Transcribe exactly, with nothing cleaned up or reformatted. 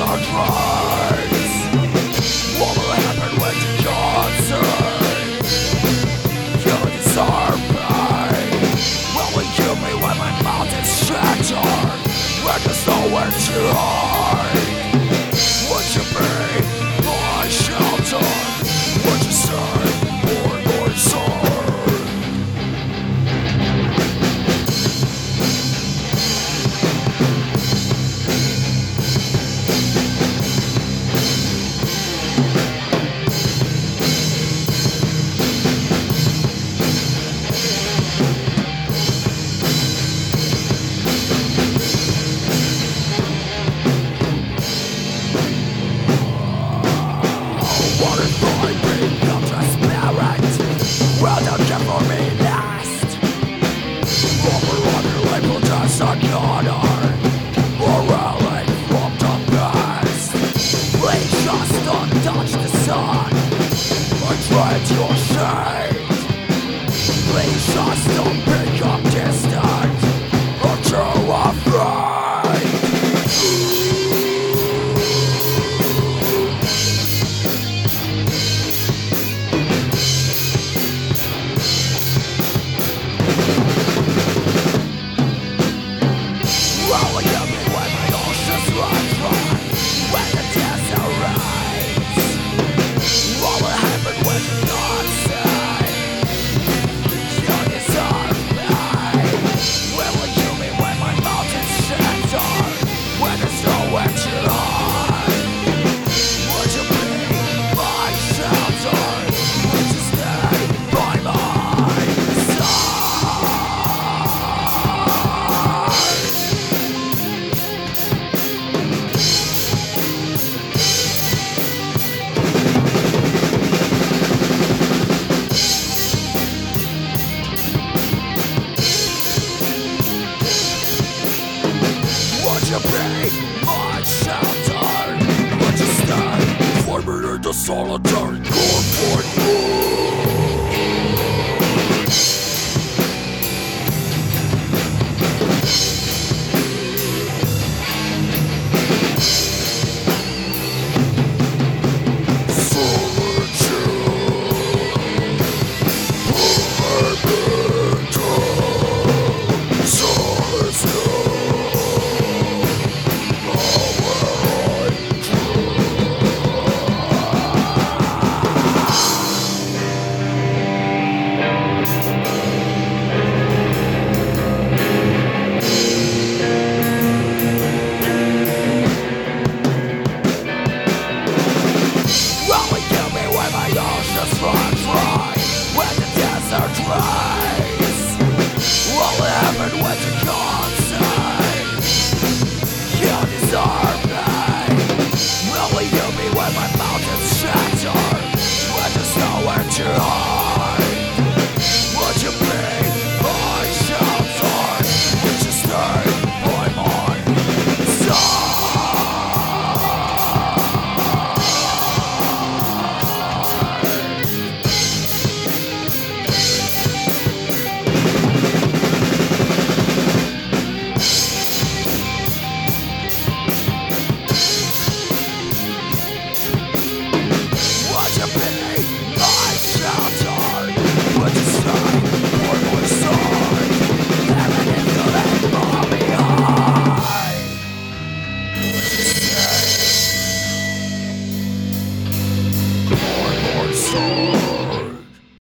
our cries. What will happen when you can't see? You deserve pain. Will you kill me when my mouth is shattered? When there's nowhere to hide? Would you be my shelter? Would you stay for my sword? What if I become transparent? Will you care for me last? Over on your label as a corner, or relic from the past. Please just don't touch the sun. I dread your shade. Please just don't become distant or too afraid. Will you give me when my oceans run dry? When the tears arise? What will happen when you not say? You deserve pain. Will you kill me when my mouth is shattered? When there's nowhere to hide? Would you be my shelter? Would you stay by my side? Would you be my shelter? Would you stay for me in the solitude?